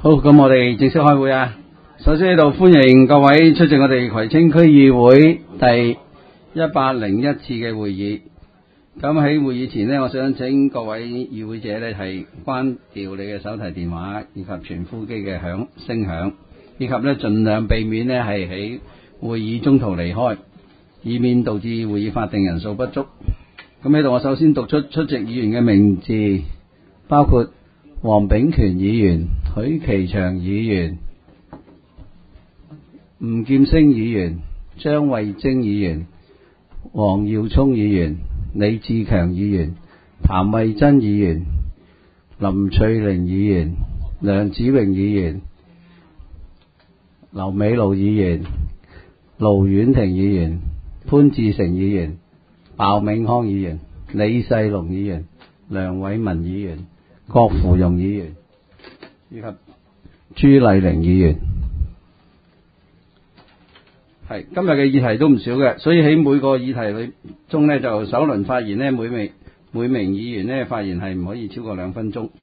好，咁我哋正式開會啊！首先喺度歡迎各位出席我哋葵青區議會第101次嘅會議。咁喺會議前呢，我想請各位議會者呢係關掉你嘅手提電話以及傳呼機嘅聲響，以及呢盡量避免呢係喺會議中途離開，以免導致會議法定人數不足。咁喺度我首先讀出席議員嘅名字，包括黃炳權議員、許其祥議員、吳劍星議員、張慧晶議員、黃耀聰議員、李志強議員、譚慧珍議員、林翠玲議員、梁子穎議員、劉美露議員、盧婉婷議員、潘志成議員、鮑銘康議員、李世龍議員、梁偉文議員、郭芙蓉議員以及朱麗玲議員。係今日嘅議題都唔少嘅，所以喺每個議題裏中呢，就首輪發言呢，每名議員呢發言係唔可以超過2分鐘。